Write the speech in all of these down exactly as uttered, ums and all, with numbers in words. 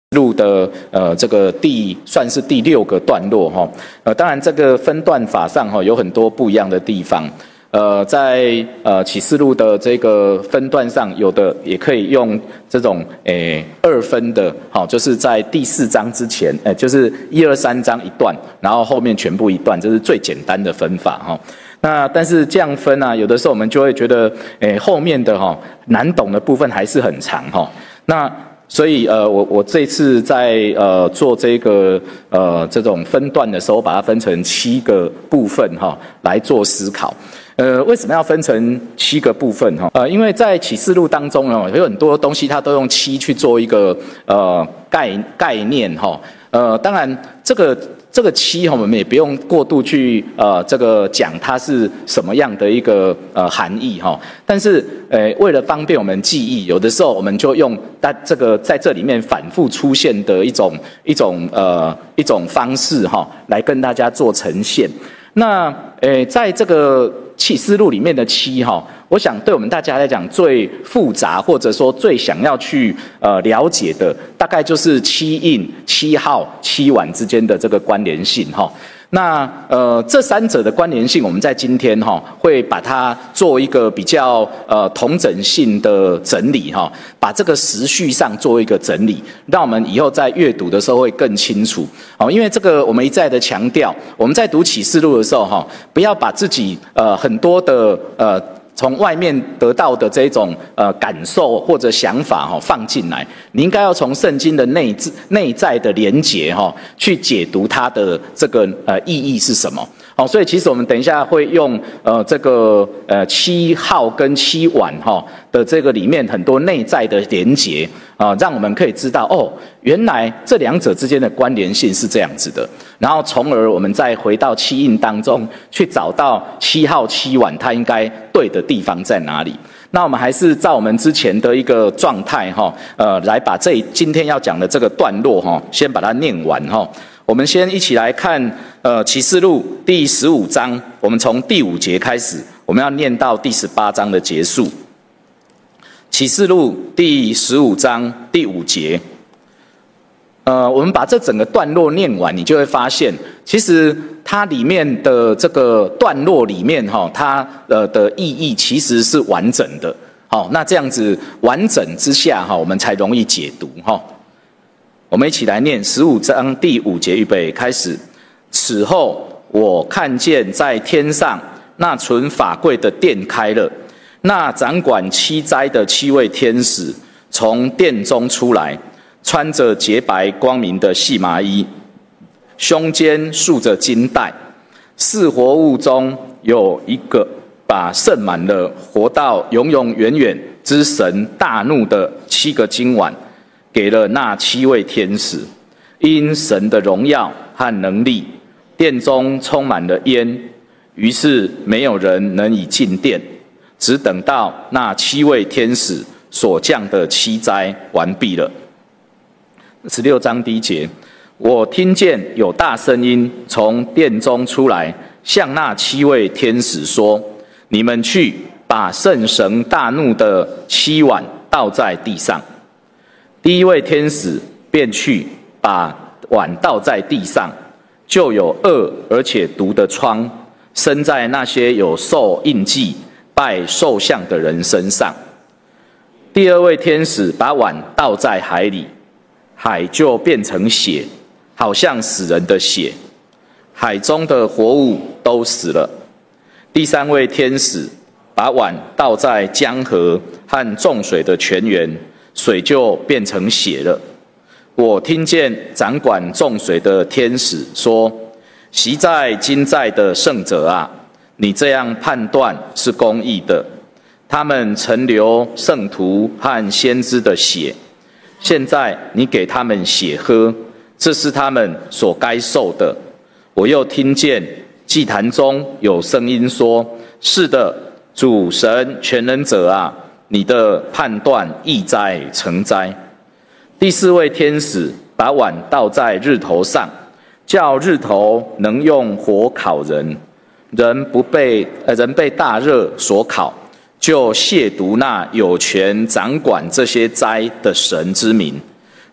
录的呃这个第算是第六个段落哈，呃当然这个分段法上哈有很多不一样的地方，呃在呃启示录的这个分段上，有的也可以用这种诶二分的，好就是在第四章之前，呃就是一二三章一段，然后后面全部一段，这是最简单的分法哈。那但是这样分啊，有的时候我们就会觉得，诶后面的哈难懂的部分还是很长哈，那。所以呃，我我这次在呃做这个呃这种分段的时候，把它分成七个部分哈，来做思考。呃，为什么要分成七个部分哈？呃，因为在启示录当中呢，有很多东西它都用七去做一个呃概概念哈。呃，当然这个。这个七哈，我们也不用过度去呃这个讲它是什么样的一个呃含义哈，但是呃为了方便我们记忆，有的时候我们就用它这个在这里面反复出现的一种一种呃一种方式哈，来跟大家做呈现。那呃在这个启示录里面的七哈，我想对我们大家来讲最复杂或者说最想要去呃了解的，大概就是七印、七号、七碗之间的这个关联性哈。那呃这三者的关联性，我们在今天哈会把它做一个比较呃统整性的整理哈，把这个时序上做一个整理，让我们以后在阅读的时候会更清楚哦。因为这个我们一再的强调，我们在读启示录的时候哈，不要把自己呃很多的呃。从外面得到的这种呃感受或者想法哈、哦、放进来，你应该要从圣经的内内在的连结哈、哦、去解读它的这个呃意义是什么。好、哦，所以其实我们等一下会用呃这个呃七号跟七碗哈、哦、的这个里面很多内在的连结啊、呃，让我们可以知道哦，原来这两者之间的关联性是这样子的。然后从而我们再回到七印当中去找到七号七碗它应该对的地方在哪里。那我们还是照我们之前的一个状态哈，呃，来把这今天要讲的这个段落哈，先把它念完哈。我们先一起来看呃启示录第十五章，我们从第五节开始，我们要念到第十八章的结束。启示录第十五章第五节。呃，我们把这整个段落念完，你就会发现，其实它里面的这个段落里面哈，它呃的意义其实是完整的。好，那这样子完整之下哈，我们才容易解读哈。我们一起来念十五章第五节，预备开始。此后，我看见在天上那存法柜的殿开了，那掌管七灾的七位天使从殿中出来。穿着洁白光明的细麻衣，胸间束着金带。四活物中有一个把盛满了活到永永远远之神大怒的七个金碗，给了那七位天使。因神的荣耀和能力，殿中充满了烟，于是没有人能以进殿，只等到那七位天使所降的七灾完毕了。十六章第一节，我听见有大声音从殿中出来，向那七位天使说：你们去把圣神大怒的七碗倒在地上。第一位天使便去把碗倒在地上，就有恶而且毒的疮生在那些有受印记拜兽像的人身上。第二位天使把碗倒在海里，海就变成血，好像死人的血，海中的活物都死了。第三位天使把碗倒在江河和众水的泉源，水就变成血了。我听见掌管众水的天使说：昔在今在的圣者啊，你这样判断是公义的。他们曾流圣徒和先知的血，现在你给他们血喝，这是他们所该受的。我又听见祭坛中有声音说：是的，主神全能者啊，你的判断义哉诚哉。第四位天使把碗倒在日头上，叫日头能用火烤人，人不被呃人被大热所烤，就亵渎那有权掌管这些灾的神之名。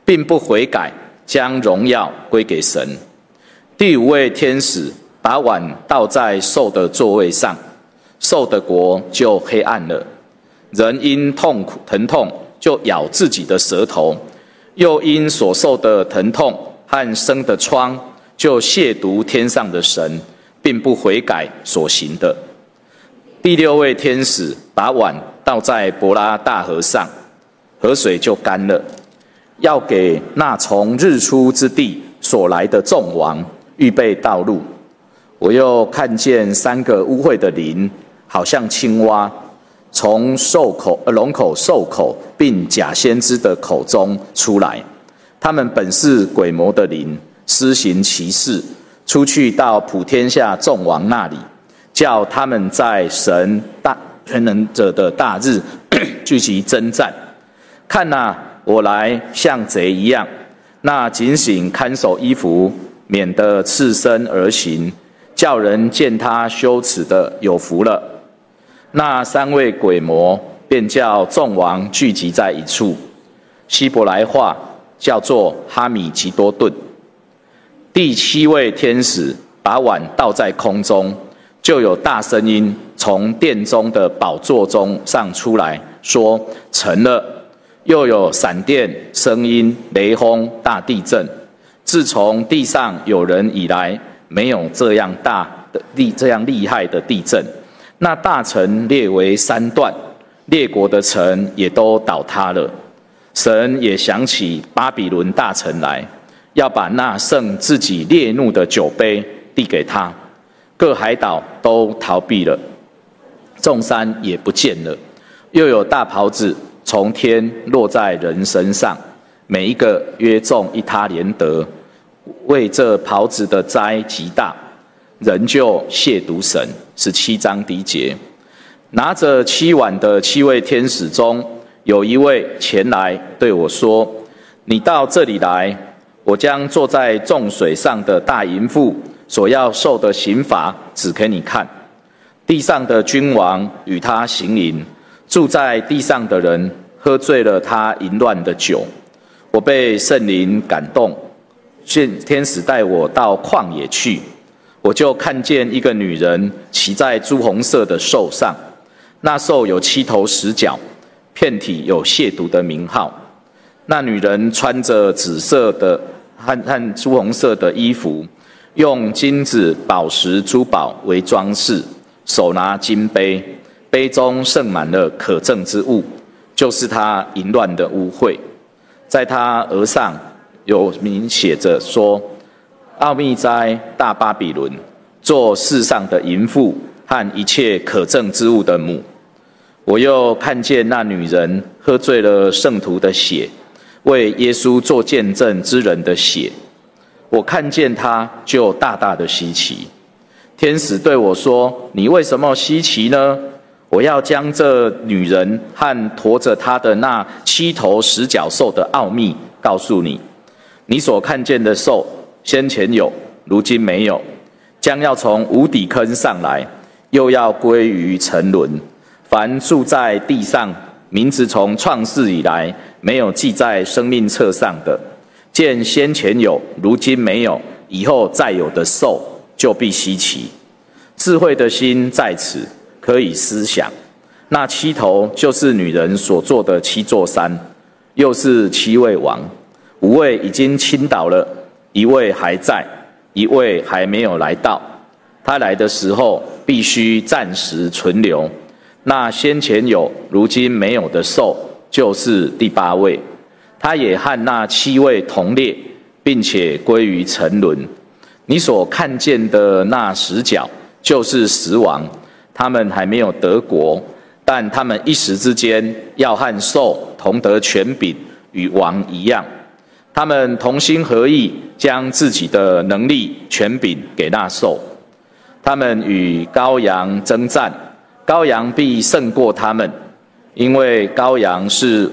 并不悔改，将荣耀归给神。第五位天使把碗倒在兽的座位上，兽的国就黑暗了。人因痛苦疼痛就咬自己的舌头，又因所受的疼痛和生的疮就亵渎天上的神，并不悔改所行的。第六位天使把碗倒在伯拉大河上，河水就干了，要给那从日出之地所来的众王预备道路。我又看见三个污秽的灵，好像青蛙，从兽口、呃、龙口、兽口并假先知的口中出来。他们本是鬼魔的灵，施行奇事，出去到普天下众王那里，叫他们在神大全能者的大日聚集征战。看哪，我来像贼一样，那警醒看守衣服，免得赤身而行，叫人见他羞耻的有福了。那三位鬼魔便叫众王聚集在一处，希伯来话叫做哈米吉多顿。第七位天使把碗倒在空中，就有大声音从殿中的宝座中上出来，说：成了。又有闪电、声音、雷轰、大地震。自从地上有人以来，没有这样大的厉这样厉害的地震。那大城列为三段，列国的城也都倒塌了。神也想起巴比伦大城来，要把那盛自己烈怒的酒杯递给他。各海岛都逃避了，众山也不见了。又有大袍子从天落在人身上，每一个约重一他连得。为这袍子的灾极大，人就亵渎神。十七章第一节。拿着七碗的七位天使中，有一位前来对我说：你到这里来，我将坐在众水上的大淫妇所要受的刑罚指给你看。地上的君王与他行淫，住在地上的人喝醉了他淫乱的酒。我被圣灵感动，天使带我到旷野去，我就看见一个女人骑在朱红色的兽上，那兽有七头十角，遍体有亵渎的名号。那女人穿着紫色的和和朱红色的衣服，用金子、宝石、珠宝为装饰，手拿金杯，杯中盛满了可憎之物，就是她淫乱的污秽。在她额上有名写着说：奥秘哉，大巴比伦，做世上的淫妇和一切可憎之物的母。我又看见那女人喝醉了圣徒的血，为耶稣做见证之人的血。我看见她就大大的稀奇。天使对我说：你为什么稀奇呢？我要将这女人和驮着她的那七头十角兽的奥秘告诉你。你所看见的兽，先前有，如今没有，将要从无底坑上来，又要归于沉沦。凡住在地上，名字从创世以来没有记在生命册上的，见先前有，如今没有，以后再有的兽，就必稀奇。智慧的心在此，可以思想。那七头就是女人所做的七座山，又是七位王。五位已经倾倒了，一位还在，一位还没有来到。他来的时候必须暂时存留。那先前有，如今没有的兽，就是第八位。他也和那七位同列，并且归于沉沦。你所看见的那十角，就是十王，他们还没有得国，但他们一时之间要和兽同得权柄，与王一样。他们同心合意，将自己的能力、权柄给那兽。他们与羔羊征战，羔羊必胜过他们，因为羔羊是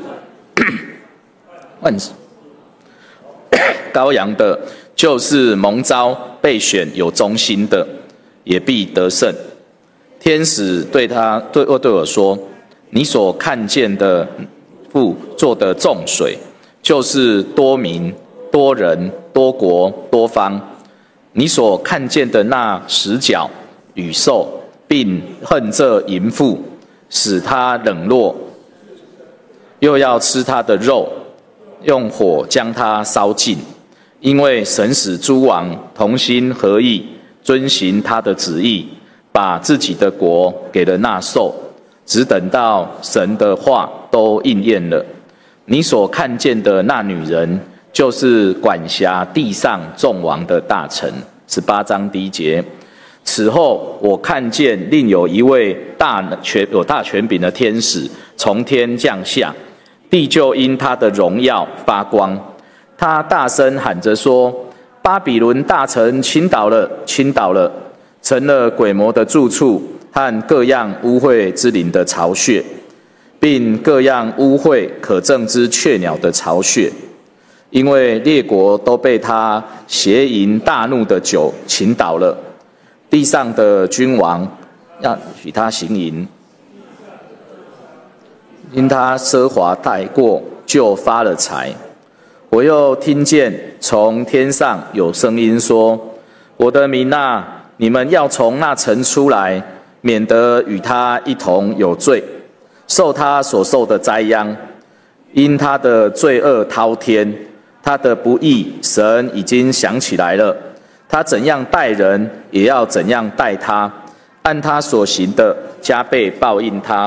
羔羊的，就是蒙召、被选、有忠心的，也必得胜。天使对他对我对我说：你所看见的父做的众水， 就是多民、多人、多国、多方。你所看见的那十角与兽，并恨这淫妇，使他冷落，又要吃他的肉，用火将他烧尽。因为神使诸王同心合意，遵行他的旨意，把自己的国给了那兽，只等到神的话都应验了。你所看见的那女人，就是管辖地上众王的大臣。十八章第一节。此后我看见另有一位大权有大权柄的天使从天降下，地就因他的荣耀发光。他大声喊着说：巴比伦大城倾倒了，倾倒了，成了鬼魔的住处和各样污秽之灵的巢穴，并各样污秽可憎之雀鸟的巢穴。因为列国都被他邪淫大怒的酒倾倒了，地上的君王要许他行淫，因他奢华太过，就发了财。我又听见从天上有声音说：我的民啊，你们要从那城出来，免得与他一同有罪，受他所受的灾殃。因他的罪恶滔天，他的不义，神已经想起来了。他怎样待人，也要怎样待他，按他所行的加倍报应他。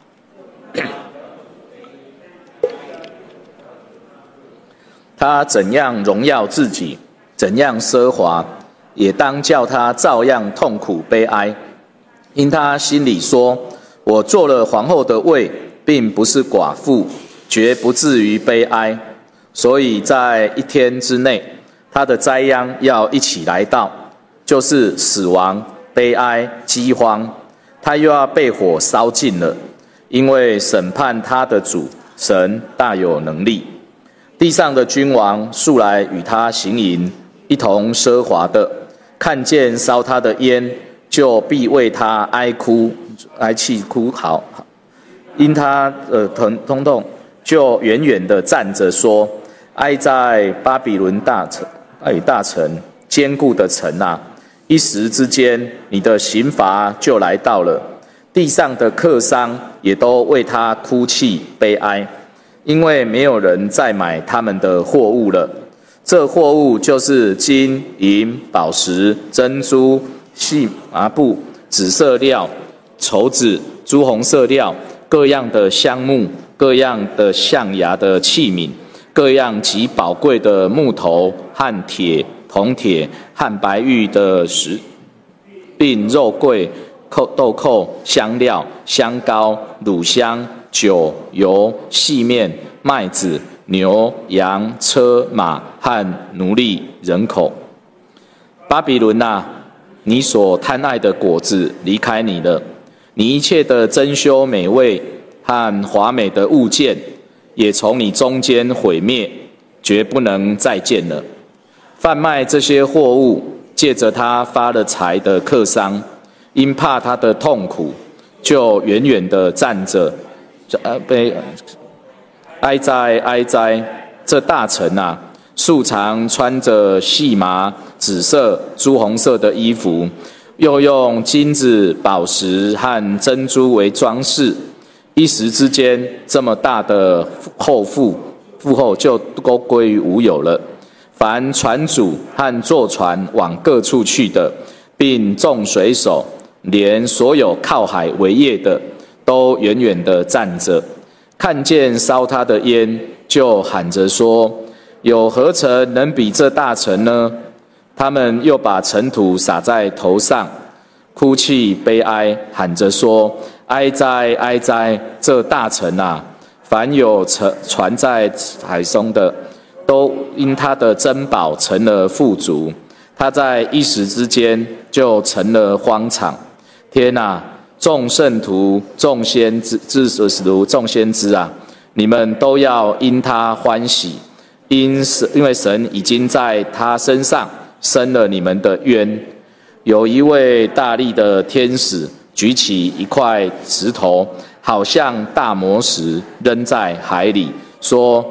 他怎样荣耀自己，怎样奢华，也当叫他照样痛苦悲哀。因他心里说：我做了皇后的位，并不是寡妇，绝不至于悲哀。所以在一天之内，他的灾殃要一起来到，就是死亡、悲哀、饥荒。他又要被火烧尽了，因为审判他的主神大有能力。地上的君王素来与他行淫，一同奢华的，看见烧他的烟，就必为他哀哭、哀泣哭嚎。因他呃疼痛痛，就远远的站着说：哀在巴比伦大城，哎大城，坚固的城啊！一时之间，你的刑罚就来到了。地上的客商也都为他哭泣悲哀。因为没有人再买他们的货物了，这货物就是金银宝石珍珠细麻布紫色料绸子朱红色料各样的香木各样的象牙的器皿各样极宝贵的木头和铁铜铁和白玉的石，并肉桂豆蔻香料香膏乳香酒油细面麦子牛羊车马和奴隶人口。巴比伦啊，你所贪爱的果子离开你了，你一切的珍馐美味和华美的物件也从你中间毁灭，绝不能再见了。贩卖这些货物借着他发了财的客商，因怕他的痛苦，就远远地站着，呃，被哀哉哀哉！这大臣啊，素常穿着细麻、紫色、朱红色的衣服，又用金子、宝石和珍珠为装饰。一时之间，这么大的厚富富厚就都归于无有了。凡船主和坐船往各处去的，并众水手，连所有靠海为业的，都远远地站着，看见烧他的烟，就喊着说：有何城能比这大城呢？他们又把尘土撒在头上，哭泣悲哀，喊着说：哀哉哀哉！这大城啊，凡有船在海中的，都因他的珍宝成了富足。他在一时之间就成了荒场。天啊！众圣徒、众先知、至使徒、众先知啊，你们都要因他欢喜，因因为神已经在他身上伸了你们的冤。有一位大力的天使举起一块石头，好像大磨石，扔在海里，说：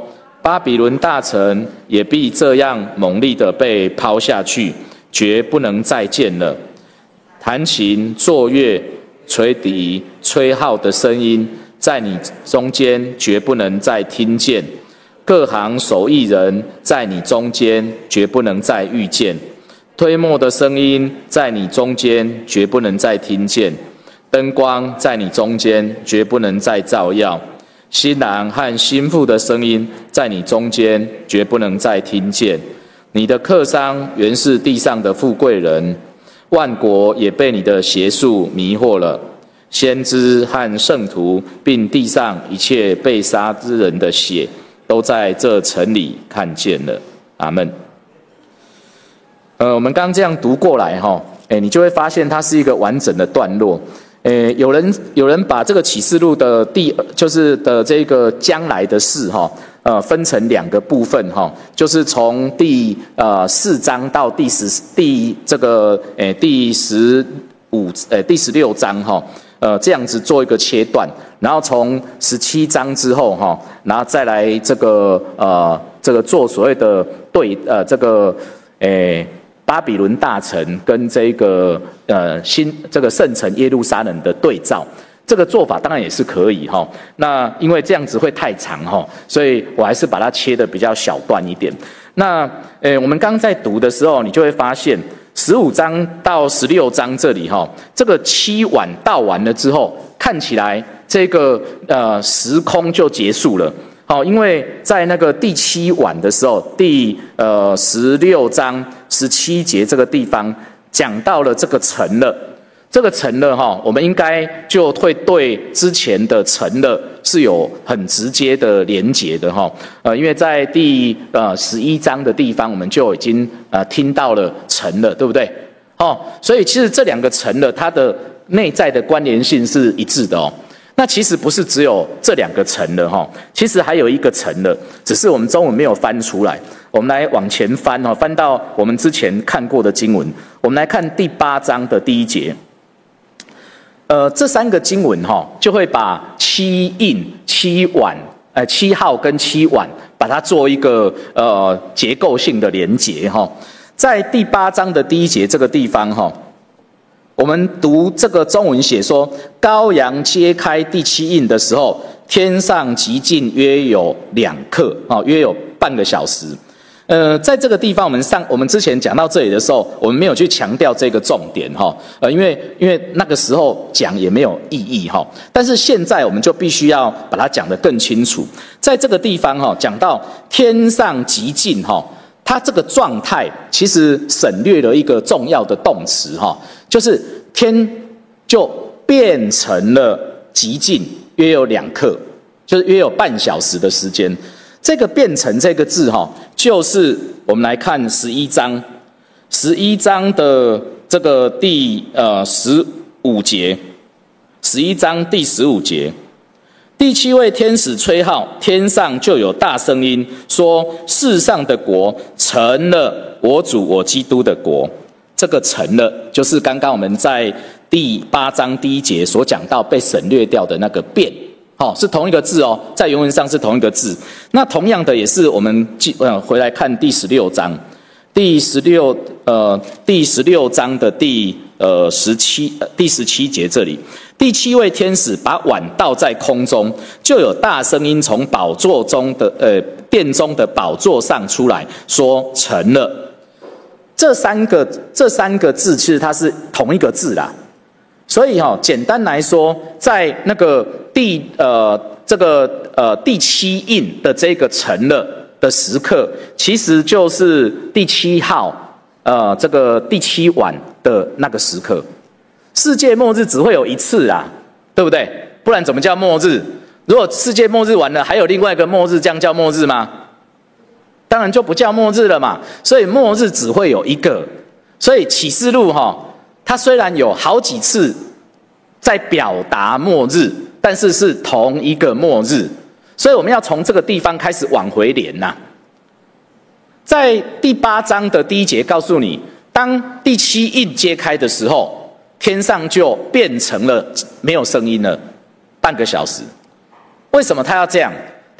巴比伦大城也必这样猛烈的被抛下去，绝不能再见了。弹琴、作乐、吹笛、吹号的声音，在你中间绝不能再听见。各行手艺人在你中间绝不能再遇见。推磨的声音在你中间绝不能再听见。灯光在你中间绝不能再照耀。新郎和新妇的声音在你中间绝不能再听见。你的客商原是地上的富贵人，万国也被你的邪术迷惑了。先知和圣徒，并地上一切被杀之人的血，都在这城里看见了。阿们。呃，我们刚这样读过来哈，哎，你就会发现它是一个完整的段落。诶，有人有人把这个启示录的第就是的这个将来的事哈，呃，分成两个部分哈，就是从第呃四章到第十第这个诶第十五诶第十六章哈，呃这样子做一个切断，然后从十七章之后哈，然后再来这个呃这个做所谓的对呃这个诶。巴比伦大城跟这个呃新这个圣城耶路撒冷的对照，这个做法当然也是可以哈。那因为这样子会太长哈，所以我还是把它切得比较小段一点。那呃我们刚在读的时候，你就会发现十五章到十六章这里哈，这个七晚到完了之后，看起来这个呃时空就结束了。好，因为在那个第七晚的时候，第呃十六章十七节这个地方讲到了这个成了，这个成了哈，我们应该就会对之前的成了是有很直接的连结的哈。呃，因为在第呃十一章的地方，我们就已经呃听到了成了，对不对？哦，所以其实这两个成了，它的内在的关联性是一致的哦。那其实不是只有这两个成了哈，其实还有一个成了，只是我们中文没有翻出来。我们来往前翻哈，翻到我们之前看过的经文，我们来看第八章的第一节。呃，这三个经文哈，就会把七印、七晚、呃七号跟七晚，把它做一个呃结构性的连结哈。在第八章的第一节这个地方哈。我们读这个中文写说，羔羊揭开第七印的时候，天上寂静约有两刻，啊，约有半个小时。呃，在这个地方，我们上我们之前讲到这里的时候，我们没有去强调这个重点哈，呃，因为因为那个时候讲也没有意义哈。但是现在我们就必须要把它讲得更清楚。在这个地方哈，讲到天上寂静哈，它这个状态其实省略了一个重要的动词哈。就是天就变成了寂静，约有两刻，就是约有半小时的时间。这个变成这个字哈，就是我们来看十一章，十一章的这个第呃十五节，十一章第十五节，第七位天使吹号，天上就有大声音说：世上的国成了我主我基督的国。这个成了，就是刚刚我们在第八章第一节所讲到被省略掉的那个变，哦，是同一个字哦，在原文上是同一个字。那同样的也是我们呃回来看第十六章，第十六呃第十六章的第呃十七呃第十七节这里，第七位天使把碗倒在空中，就有大声音从宝座中的呃殿中的宝座上出来，说成了。这三个这三个字其实它是同一个字啦，所以哈、哦，简单来说，在那个第呃这个呃第七印的这个成了的时刻，其实就是第七号呃这个第七晚的那个时刻。世界末日只会有一次啊，对不对？不然怎么叫末日？如果世界末日完了，还有另外一个末日，这样叫末日吗？当然就不叫末日了嘛，所以末日只会有一个。所以启示录哈，它虽然有好几次在表达末日，但是是同一个末日，所以我们要从这个地方开始往回连呐、啊。在第八章的第一节告诉你，当第七印揭开的时候，天上就变成了没有声音了，半个小时。为什么他要这样？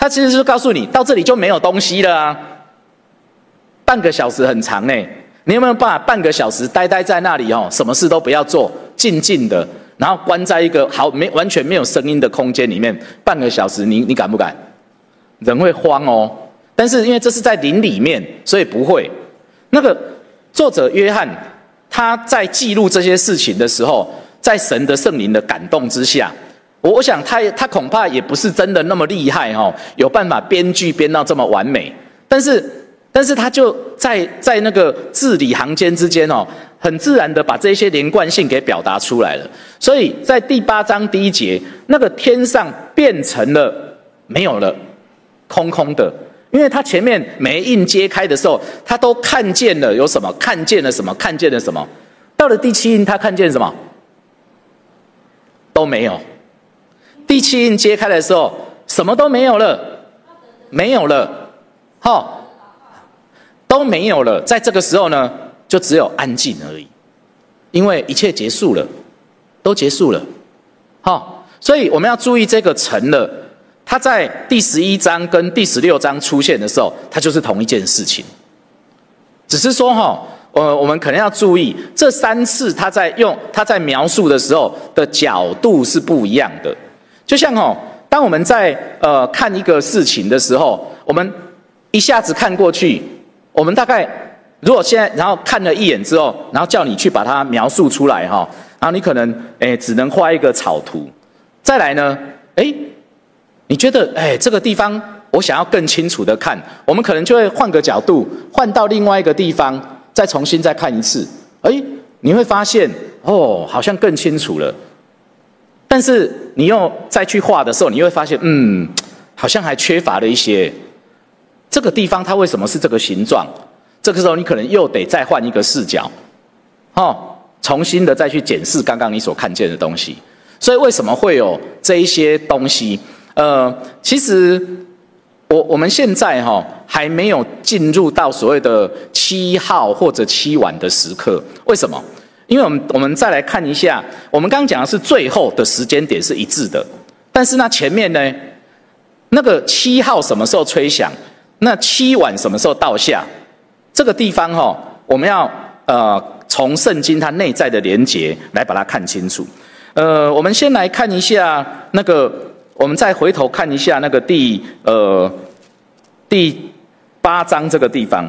他其实是告诉你，到这里就没有东西了啊。半个小时很长呢，你有没有办法半个小时待待在那里哦，什么事都不要做，静静的，然后关在一个好没完全没有声音的空间里面，半个小时你，你你敢不敢？人会慌哦。但是因为这是在林里面，所以不会。那个作者约翰他在记录这些事情的时候，在神的圣灵的感动之下，我想他他恐怕也不是真的那么厉害哦，有办法编剧编到这么完美。但是但是他就在在那个字里行间之间哦，很自然的把这些连贯性给表达出来了。所以在第八章第一节，那个天上变成了没有了，空空的。因为他前面每一印揭开的时候，他都看见了有什么，看见了什么，看见了什么。到了第七印，他看见什么？都没有。第七印揭开的时候，什么都没有了，没有了，齁，都没有了。在这个时候呢，就只有安静而已，因为一切结束了，都结束了，齁。所以我们要注意这个成了。它在第十一章跟第十六章出现的时候，它就是同一件事情，只是说哈，呃，我们可能要注意这三次他在用他在描述的时候的角度是不一样的。就像哈，当我们在呃看一个事情的时候，我们一下子看过去，我们大概如果现在然后看了一眼之后，然后叫你去把它描述出来哈，然后你可能诶只能画一个草图，再来呢，诶。你觉得，哎，这个地方我想要更清楚的看，我们可能就会换个角度，换到另外一个地方，再重新再看一次。哎，你会发现，哦，好像更清楚了。但是你又再去画的时候，你会发现，嗯，好像还缺乏了一些。这个地方它为什么是这个形状？这个时候你可能又得再换一个视角，哦，重新的再去检视刚刚你所看见的东西。所以为什么会有这一些东西？呃，其实我我们现在哈、哦、还没有进入到所谓的七号或者七晚的时刻，为什么？因为我们我们再来看一下，我们刚刚讲的是最后的时间点是一致的，但是那前面呢，那个七号什么时候吹响？那七晚什么时候到下？这个地方哈、哦，我们要呃从圣经它内在的连结来把它看清楚。呃，我们先来看一下那个。我们再回头看一下那个第呃第八章这个地方，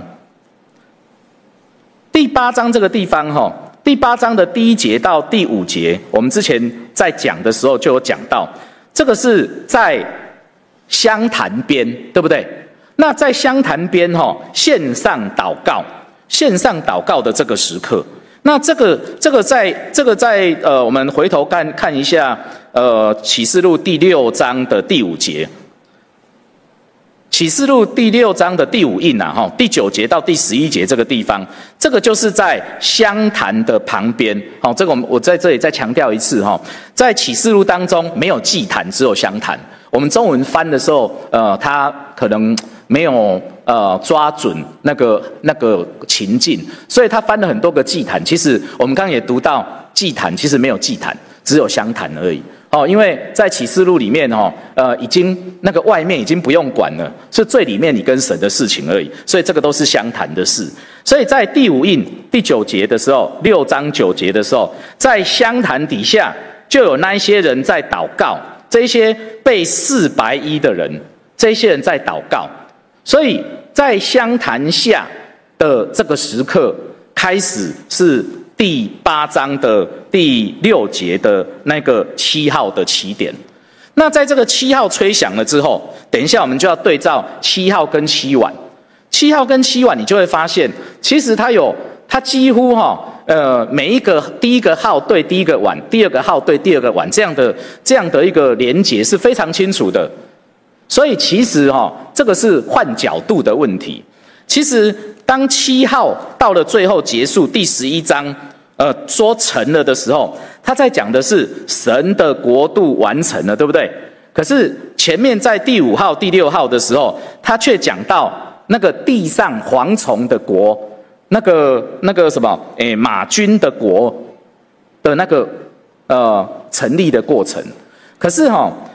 第八章这个地方哈、哦，第八章的第一节到第五节，我们之前在讲的时候就有讲到，这个是在香坛边，对不对？那在香坛边哈、哦，线上祷告，线上祷告的这个时刻。那这个这个在这个在呃，我们回头看看一下呃，启示录第六章的第五节，启示录第六章的第五印啊，哈，第九节到第十一节这个地方，这个就是在香坛的旁边，好，这个我们我在这里再强调一次哈，在启示录当中没有祭坛，只有香坛。我们中文翻的时候，呃，它可能没有呃抓准那个那个情境，所以他翻了很多个祭坛。其实我们刚刚也读到祭坛，其实没有祭坛，只有香坛而已。哦，因为在启示录里面哦，呃，已经那个外面已经不用管了，是最里面你跟神的事情而已。所以这个都是香坛的事。所以在第五印第九节的时候，六章九节的时候，在香坛底下就有那一些人在祷告。这些被四白衣的人，这些人在祷告，所以在香坛下的这个时刻开始是第八章的第六节的那个七号的起点。那在这个七号吹响了之后，等一下我们就要对照七号跟七晚，七号跟七晚，你就会发现，其实它有，它几乎哈、哦。呃，每一个第一个号对第一个晚，第二个号对第二个晚，这样的这样的一个连结是非常清楚的。所以其实哈、哦，这个是换角度的问题。其实当七号到了最后结束第十一章，呃，说成了的时候，他在讲的是神的国度完成了，对不对？可是前面在第五号、第六号的时候，他却讲到那个地上蝗虫的国。那个那个什么，诶，马军的国的那个呃成立的过程，可是哈、哦，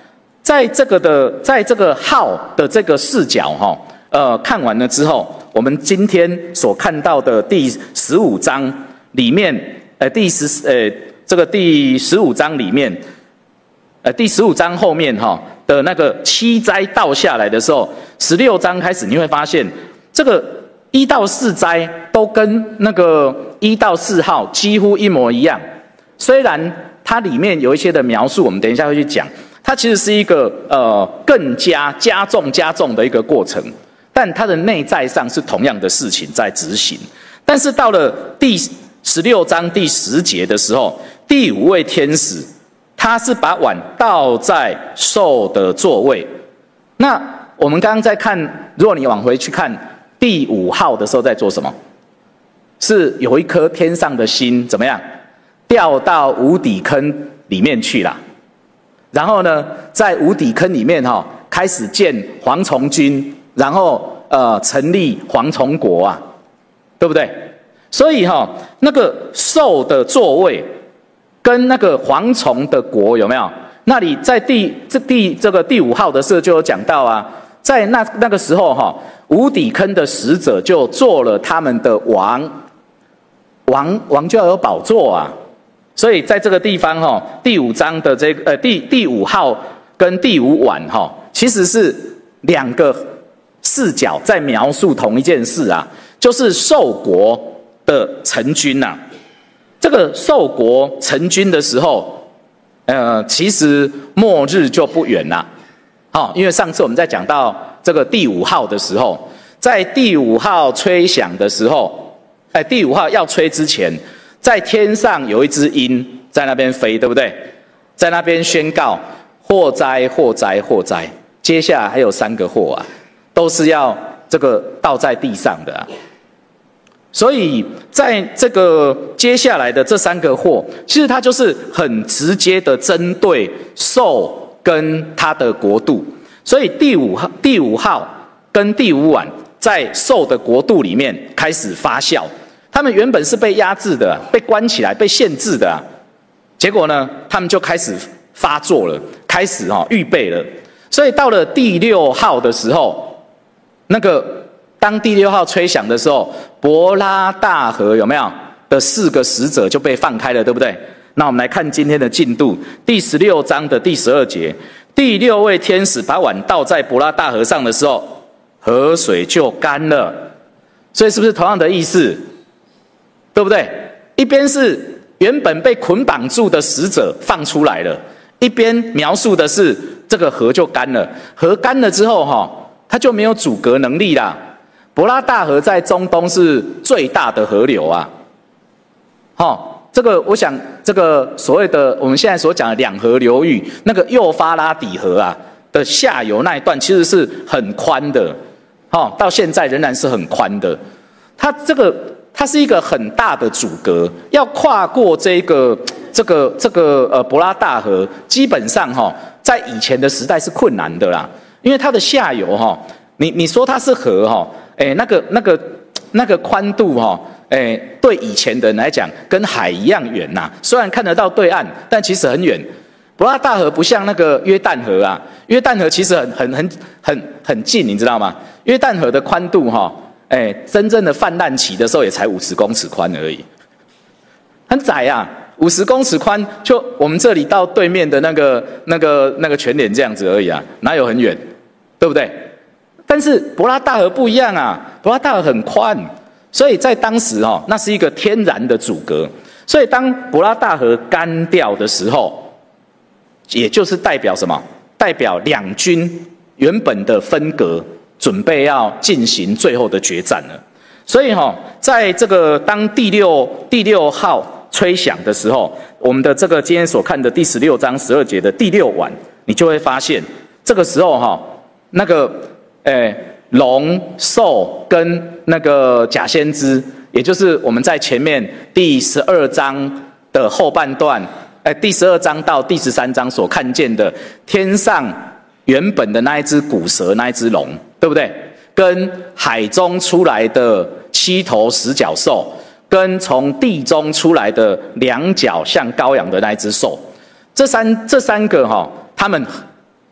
在这个的在这个号的这个视角哈，呃，看完了之后，我们今天所看到的第十五章里面，呃，第十呃这个第十五章里面，呃，第十五章后面哈的那个七灾倒下来的时候，十六章开始你会发现，这个一到四灾都跟那个一到四号几乎一模一样。虽然它里面有一些的描述，我们等一下会去讲，它其实是一个呃更加加重加重的一个过程，但它的内在上是同样的事情在执行。但是到了第十六章第十节的时候，第五位天使他是把碗倒在兽的座位。那我们刚刚在看，如果你往回去看第五号的时候，在做什么？是有一颗天上的星怎么样掉到无底坑里面去啦？然后呢，在无底坑里面哈、哦，开始建蝗虫军，然后呃成立蝗虫国啊，对不对？所以哈、哦，那个兽的座位跟那个蝗虫的国有没有？那里在第这第这个第五号的时候就有讲到啊，在那那个时候哈、哦，无底坑的使者就做了他们的王，王王就要有宝座啊。所以在这个地方哈、哦，第五章的这个呃第第五号跟第五晚哈、哦，其实是两个视角在描述同一件事啊，就是兽国的成军呐、啊。这个兽国成军的时候，呃，其实末日就不远了。好、哦，因为上次我们在讲到这个第五号的时候，在第五号吹响的时候，哎，第五号要吹之前，在天上有一只鹰在那边飞，对不对？在那边宣告祸灾、祸灾、祸灾。接下来还有三个祸啊，都是要这个倒在地上的啊。所以在这个接下来的这三个祸，其实它就是很直接的针对兽跟它的国度。所以第五号、第五号跟第五晚在兽的国度里面开始发酵。他们原本是被压制的、被关起来、被限制的、啊，结果呢，他们就开始发作了，开始哈、哦、预备了。所以到了第六号的时候，那个。当第六号吹响的时候，伯拉大河有没有的四个使者就被放开了，对不对？那我们来看今天的进度，第十六章的第十二节，第六位天使把碗倒在伯拉大河上的时候，河水就干了。所以是不是同样的意思？对不对？一边是原本被捆绑住的使者放出来了，一边描述的是这个河就干了。河干了之后哈，它就没有阻隔能力啦。伯拉大河在中东是最大的河流啊，好、哦，这个我想，这个所谓的我们现在所讲的两河流域，那个幼发拉底河啊的下游那一段其实是很宽的，哦，到现在仍然是很宽的。它这个它是一个很大的阻隔，要跨过这个这个这个呃伯拉大河，基本上哈、哦，在以前的时代是困难的啦，因为它的下游哈、哦，你你说它是河哈、哦。哎，那个、那个、那个宽度哈、哦，哎，对以前的人来讲，跟海一样远呐、啊。虽然看得到对岸，但其实很远。伯拉大河不像那个约旦河啊，约旦河其实很、很、很、很、很近，你知道吗？约旦河的宽度哈、哦，哎，真正的泛滥期的时候也才五十公尺宽而已，很窄啊，五十公尺宽，就我们这里到对面的那个、那个、那个全脸这样子而已啊，哪有很远，对不对？但是伯拉大河不一样啊，伯拉大河很宽，所以在当时哦，那是一个天然的阻隔。所以当伯拉大河干掉的时候，也就是代表什么？代表两军原本的分隔，准备要进行最后的决战了。所以哈、哦，在这个当第六第六号吹响的时候，我们的这个今天所看的第十六章十二节的第六晚，你就会发现，这个时候哈、哦，那个。诶，龙、兽跟那个假先知，也就是我们在前面第十二章的后半段，诶，第十二章到第十三章所看见的天上原本的那一只古蛇，那一只龙，对不对？跟海中出来的七头十角兽，跟从地中出来的两脚像羔羊的那一只兽，这三这三个哈、哦，他们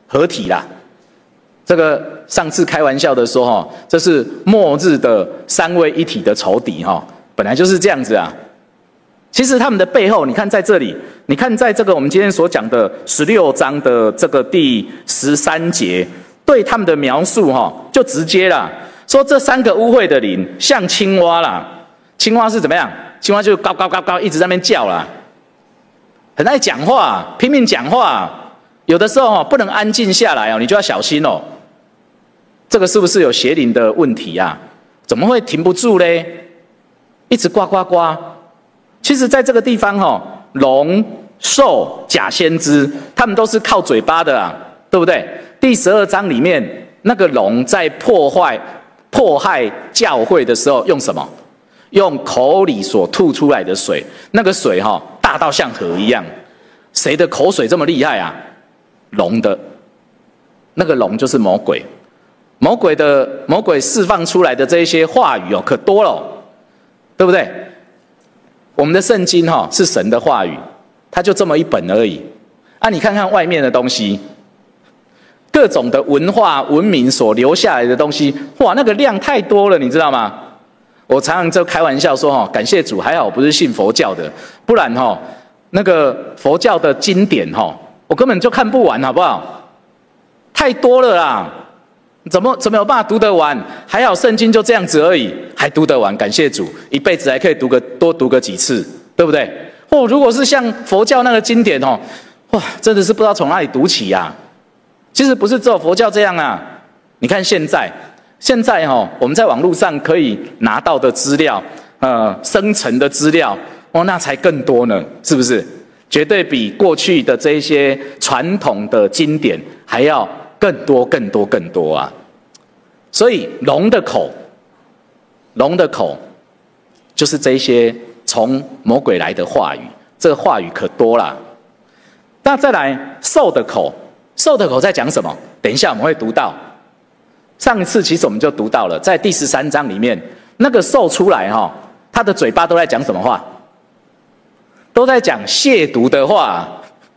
合体啦。这个上次开玩笑的说哈，这是末日的三位一体的仇敌哈，本来就是这样子啊。其实他们的背后，你看在这里，你看在这个我们今天所讲的十六章的这个第十三节，对他们的描述哈，就直接啦，说这三个污秽的灵像青蛙啦。青蛙是怎么样？青蛙就高高高高一直在那边叫啦，很爱讲话，拼命讲话，有的时候哈不能安静下来哦，你就要小心哦。这个是不是有邪灵的问题啊？怎么会停不住嘞？一直呱呱呱。其实在这个地方哈，龙、兽、假先知，他们都是靠嘴巴的啊，对不对？第十二章里面，那个龙在破坏、迫害教会的时候，用什么？用口里所吐出来的水，那个水哈大到像河一样。谁的口水这么厉害啊？龙的。那个龙就是魔鬼。魔鬼的魔鬼释放出来的这些话语哦，可多了，对不对？我们的圣经哈、哦、是神的话语，它就这么一本而已。啊，你看看外面的东西，各种的文化文明所留下来的东西，哇，那个量太多了，你知道吗？我常常就开玩笑说哈，感谢主，还好我不是信佛教的，不然哈，那个佛教的经典哈，我根本就看不完，好不好？太多了啦。怎么怎么有办法读得完？还好圣经就这样子而已，还读得完，感谢主，一辈子还可以读个多读个几次，对不对？或如果是像佛教那个经典哦，哇，真的是不知道从哪里读起啊。其实不是只有佛教这样啊，你看现在，现在哦，我们在网络上可以拿到的资料，呃，生成的资料，哦，那才更多呢，是不是？绝对比过去的这些传统的经典还要更多、更多、更多啊！所以龙的口，龙的口就是这些从魔鬼来的话语，这个话语可多啦。那再来兽的口，兽的口在讲什么？等一下我们会读到。上一次其实我们就读到了，在第十三章里面，那个兽出来哈、哦，他的嘴巴都在讲什么话？都在讲亵渎的话。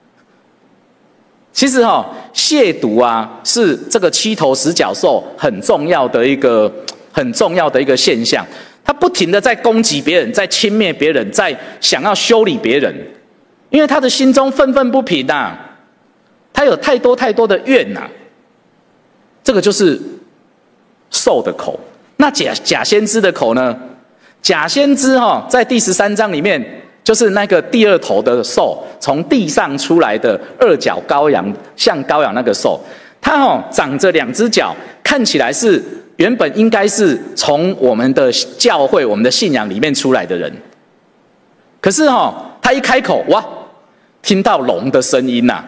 其实哈、哦，亵渎啊，是这个七头十角兽很重要的一个很重要的一个现象。他不停的在攻击别人，在轻蔑别人，在想要修理别人，因为他的心中愤愤不平呐，他有太多太多的怨呐。这个就是兽的口。那假假先知的口呢？假先知哈、哦，在第十三章里面。就是那个第二头的兽从地上出来的二角羔羊，像羔羊那个兽，它哦长着两只脚，看起来是原本应该是从我们的教会、我们的信仰里面出来的人，可是哦，他一开口，哇，听到龙的声音呐、啊，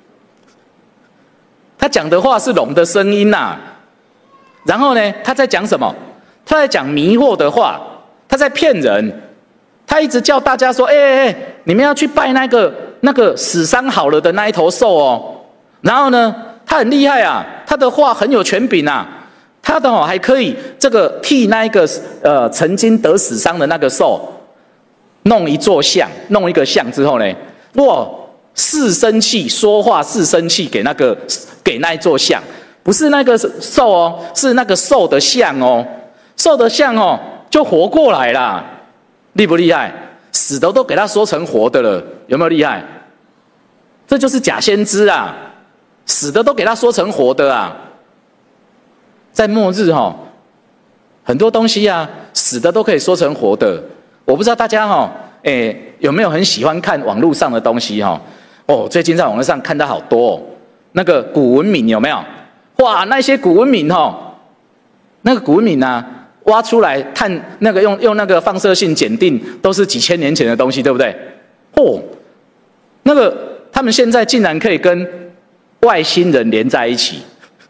他讲的话是龙的声音呐、啊，然后呢，他在讲什么？他在讲迷惑的话，他在骗人。他一直叫大家说：“哎哎哎，你们要去拜那个那个死伤好了的那一头兽哦。”然后呢，他很厉害啊，他的话很有权柄啊，他的哦还可以这个替那一个呃曾经得死伤的那个兽弄一座像，弄一个像之后呢，哇，是生气说话是生气给那个给那一座像，不是那个兽哦，是那个兽的像哦，兽的像哦就活过来啦。厉不厉害？死的都给他说成活的了，有没有厉害？这就是假先知啊！死的都给他说成活的啊！在末日哈、哦，很多东西啊，死的都可以说成活的。我不知道大家哈、哦，哎，有没有很喜欢看网络上的东西哈、哦？哦，最近在网络上看到好多、哦，那个古文明有没有？哇，那些古文明哈、哦，那个古文明啊。挖出来探那个用用那个放射性检定，都是几千年前的东西，对不对？哦，那个他们现在竟然可以跟外星人连在一起，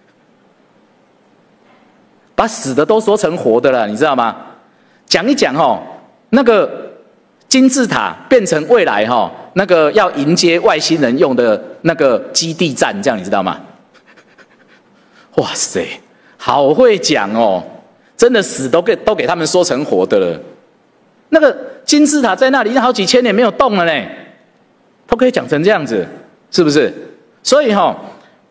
把死的都说成活的了，你知道吗？讲一讲哦，那个金字塔变成未来哈、哦，那个要迎接外星人用的那个基地站，这样你知道吗？哇塞，好会讲哦！真的死都给都给他们说成活的了。那个金字塔在那里已经好几千年没有动了呢，都可以讲成这样子，是不是？所以哈、哦，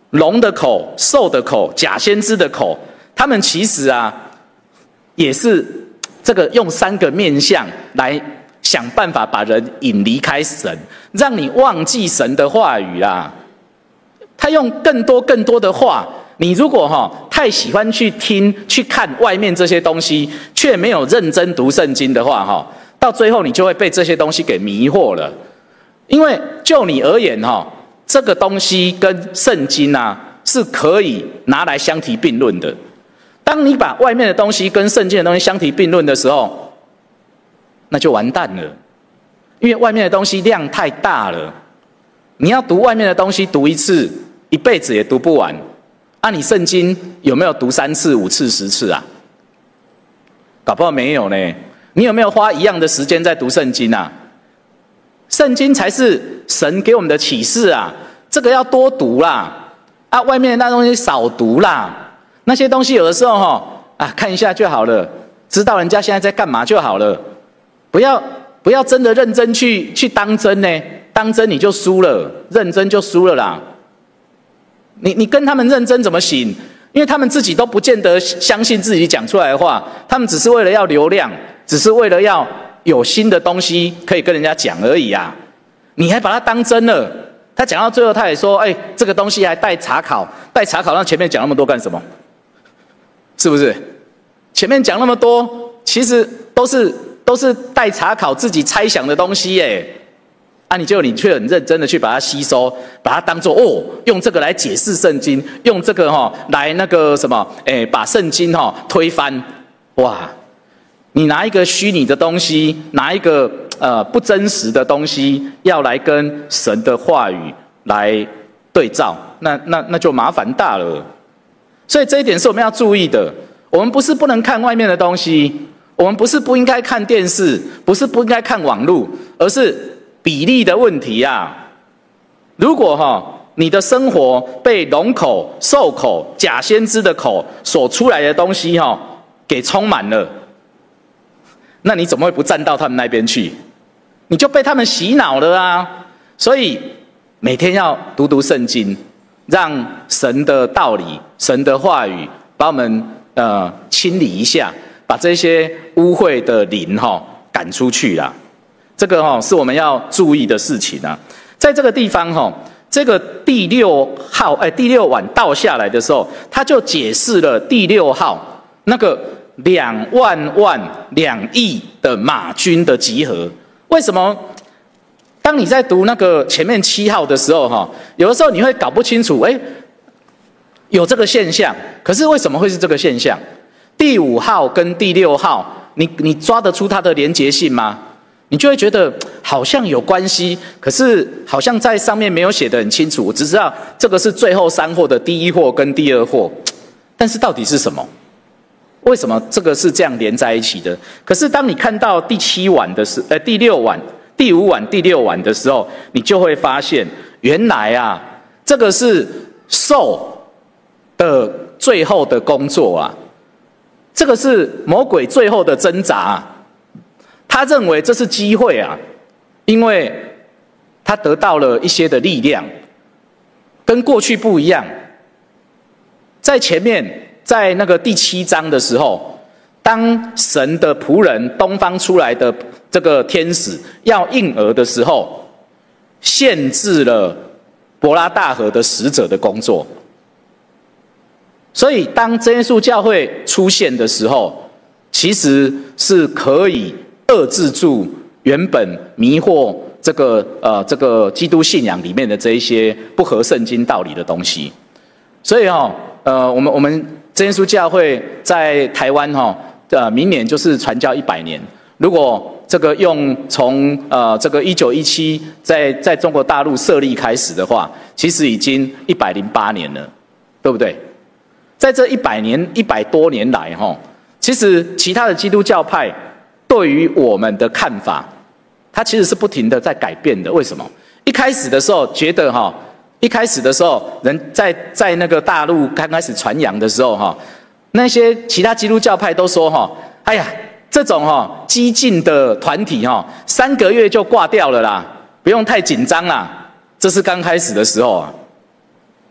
龙的口、兽的口、假先知的口，他们其实啊，也是这个用三个面向来想办法把人引离开神，让你忘记神的话语啦。他用更多更多的话，你如果哈太喜欢去听、去看外面这些东西，却没有认真读圣经的话哈，到最后你就会被这些东西给迷惑了。因为就你而言哈，这个东西跟圣经啊是可以拿来相提并论的。当你把外面的东西跟圣经的东西相提并论的时候，那就完蛋了，因为外面的东西量太大了，你要读外面的东西读一次，一辈子也读不完。啊，你圣经有没有读三次、五次、十次啊？搞不好没有呢。你有没有花一样的时间在读圣经啊？圣经才是神给我们的启示啊，这个要多读啦。啊，外面的那东西少读啦。那些东西有的时候哈啊看一下就好了，知道人家现在在干嘛就好了。不要不要真的认真去去当真呢，当真你就输了，认真就输了啦。你你跟他们认真怎么行？因为他们自己都不见得相信自己讲出来的话，他们只是为了要流量，只是为了要有新的东西可以跟人家讲而已啊。你还把它当真了？他讲到最后，他也说：“哎，这个东西还待查考，待查考。”那前面讲那么多干什么？是不是？前面讲那么多，其实都是都是待查考自己猜想的东西耶。啊，你就你却很认真的去把它吸收，把它当作哦，用这个来解释圣经，用这个哈、哦、来那个什么，哎，把圣经哈、哦、推翻，哇！你拿一个虚拟的东西，拿一个呃不真实的东西，要来跟神的话语来对照，那那那就麻烦大了。所以这一点是我们要注意的。我们不是不能看外面的东西，我们不是不应该看电视，不是不应该看网络，而是比例的问题啊！如果哈、哦、你的生活被龙口、兽口、假先知的口所出来的东西哈、哦、给充满了，那你怎么会不站到他们那边去？你就被他们洗脑了啊！所以每天要读读圣经，让神的道理、神的话语把我们呃清理一下，把这些污秽的灵哈、哦、赶出去啦。这个哈、哦、是我们要注意的事情啊。在这个地方哈、哦，这个第六号哎第六碗倒下来的时候，他就解释了第六号那个两万万两亿的马军的集合。为什么？当你在读那个前面七号的时候哈，有的时候你会搞不清楚，哎，有这个现象，可是为什么会是这个现象？第五号跟第六号，你你抓得出它的连结性吗？你就会觉得好像有关系，可是好像在上面没有写得很清楚。我只知道这个是最后三货的第一货跟第二货，但是到底是什么？为什么这个是这样连在一起的？可是当你看到第七碗的时，呃，第六碗、第五碗、第六碗的时候，你就会发现，原来啊，这个是兽的最后的工作啊，这个是魔鬼最后的挣扎啊。他认为这是机会啊，因为他得到了一些的力量，跟过去不一样。在前面，在那个第七章的时候，当神的仆人东方出来的这个天使要应儿的时候，限制了伯拉大河的使者的工作。所以当真耶稣教会出现的时候，其实是可以遏制住原本迷惑这个呃这个基督信仰里面的这一些不合圣经道理的东西。所以哦呃我们我们真耶稣教会在台湾哈、哦、呃明年就是传教一百年。如果这个用从呃这个一九一七在在中国大陆设立开始的话，其实已经一百零八年了，对不对？在这一百年一百多年来哈、哦，其实其他的基督教派对于我们的看法，它其实是不停的在改变的。为什么？一开始的时候觉得哈，一开始的时候人在在那个大陆刚开始传扬的时候哈，那些其他基督教派都说哈，哎呀，这种哈激进的团体哈，三个月就挂掉了啦，不用太紧张啦。这是刚开始的时候啊。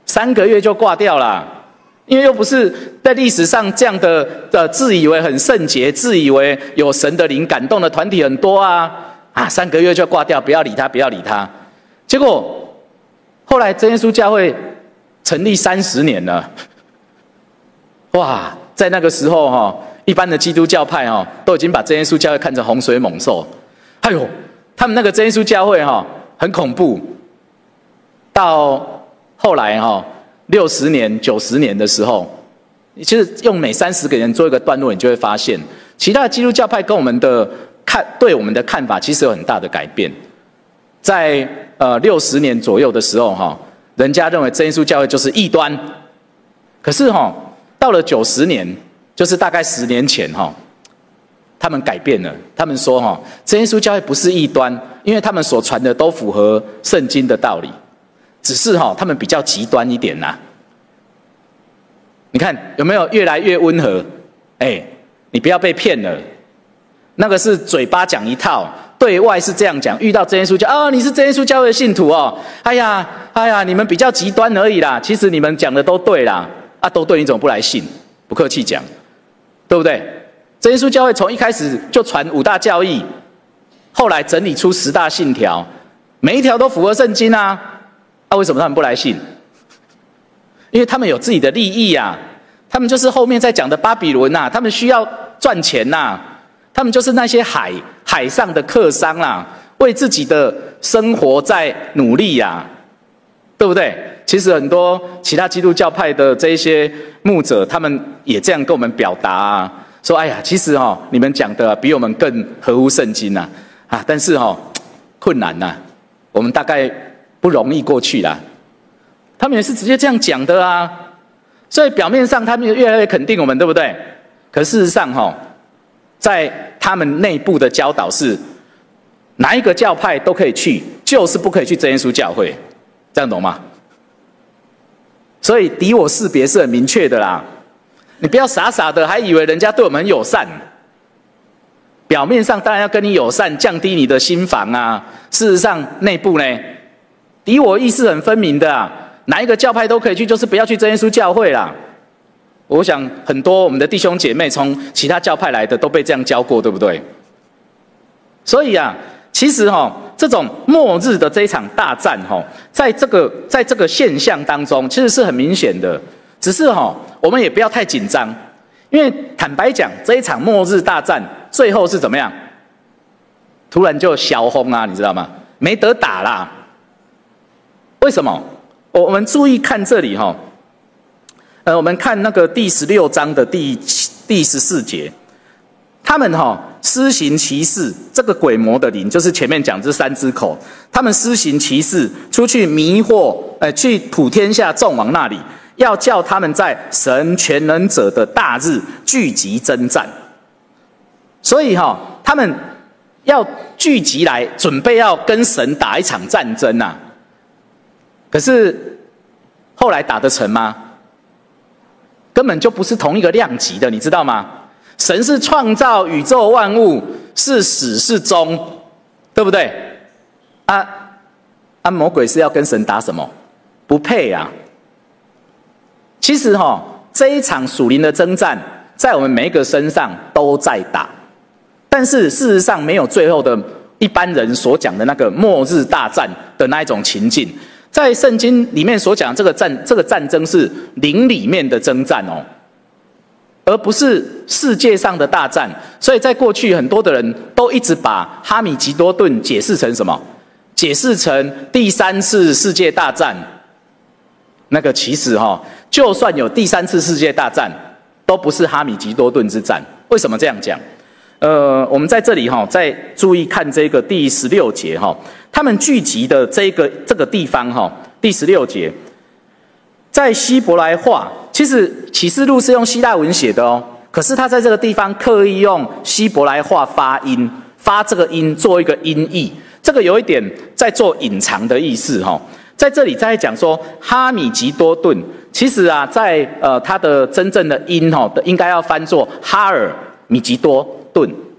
三个月就挂掉了，因为又不是在历史上这样的的自以为很圣洁、自以为有神的灵感动的团体很多啊啊，三个月就挂掉，不要理他，不要理他。结果后来真耶稣教会成立三十年了，哇，在那个时候哈、哦，一般的基督教派哈、哦、都已经把真耶稣教会看成洪水猛兽，哎呦，他们那个真耶稣教会哈、哦、很恐怖，到后来哈，六十年、九十年的时候，其实用每三十个人做一个段落，你就会发现，其他的基督教派跟我们的看对我们的看法，其实有很大的改变。在呃六十年左右的时候哈，人家认为真耶稣教会就是异端，可是哈，到了九十年，就是大概十年前哈，他们改变了，他们说哈，真耶稣教会不是异端，因为他们所传的都符合圣经的道理。只是哈，他们比较极端一点呐、啊。你看有没有越来越温和？哎，你不要被骗了。那个是嘴巴讲一套，对外是这样讲。遇到真耶稣教啊，你是真耶稣教会的信徒哦。哎呀，哎呀，你们比较极端而已啦。其实你们讲的都对啦，啊，都对，你怎么不来信？不客气讲，对不对？真耶稣教会从一开始就传五大教义，后来整理出十大信条，每一条都符合圣经啊。啊，为什么他们不来信？因为他们有自己的利益呀、啊，他们就是后面在讲的巴比伦呐、啊，他们需要赚钱呐、啊，他们就是那些海海上的客商啦、啊，为自己的生活在努力呀、啊，对不对？其实很多其他基督教派的这一些牧者，他们也这样跟我们表达啊，说：哎呀，其实哦，你们讲的比我们更合乎圣经呐、啊，啊，但是哦，困难呐、啊，我们大概不容易过去啦。他们也是直接这样讲的啊，所以表面上他们越来越肯定我们，对不对？可事实上哈，在他们内部的教导是，哪一个教派都可以去，就是不可以去真耶稣教会，这样懂吗？所以敌我识别是很明确的啦，你不要傻傻的还以为人家对我们很友善，表面上当然要跟你友善，降低你的心防啊，事实上内部呢，敌我意识很分明的啊。哪一个教派都可以去，就是不要去真耶稣教会啦。我想很多我们的弟兄姐妹从其他教派来的都被这样教过，对不对？所以啊，其实哈、哦，这种末日的这一场大战哈、哦，在这个在这个现象当中，其实是很明显的。只是哈、哦，我们也不要太紧张，因为坦白讲，这一场末日大战最后是怎么样？突然就小轰啊，你知道吗？没得打啦。为什么？我们注意看这里哈，呃，我们看那个第十六章的第第十四节，他们哈施行奇事，这个鬼魔的灵就是前面讲这三只口，他们施行奇事，出去迷惑，呃，去普天下众王那里，要叫他们在神全能者的大日聚集征战。所以哈，他们要聚集来，准备要跟神打一场战争啊。可是后来打得成吗？根本就不是同一个量级的，你知道吗？神是创造宇宙万物，是始是终，对不对？啊啊！魔鬼是要跟神打什么？不配啊！其实哈、哦，这一场属灵的征战，在我们每一个身上都在打，但是事实上没有最后的一般人所讲的那个末日大战的那一种情境。在圣经里面所讲这个战这个战争是灵里面的征战哦，而不是世界上的大战。所以在过去很多的人都一直把哈米吉多顿解释成什么？解释成第三次世界大战。那个其实哈、哦，就算有第三次世界大战，都不是哈米吉多顿之战。为什么这样讲？呃，我们在这里哈、哦，再注意看这个第十六节哈、哦，他们聚集的这个这个地方哈、哦，第十六节，在希伯来话，其实启示录是用希腊文写的哦，可是他在这个地方刻意用希伯来话发音，发这个音做一个音译，这个有一点在做隐藏的意思哈、哦。在这里在讲说哈米吉多顿，其实啊，在呃它的真正的音哈、哦，应该要翻作哈尔米吉多顿，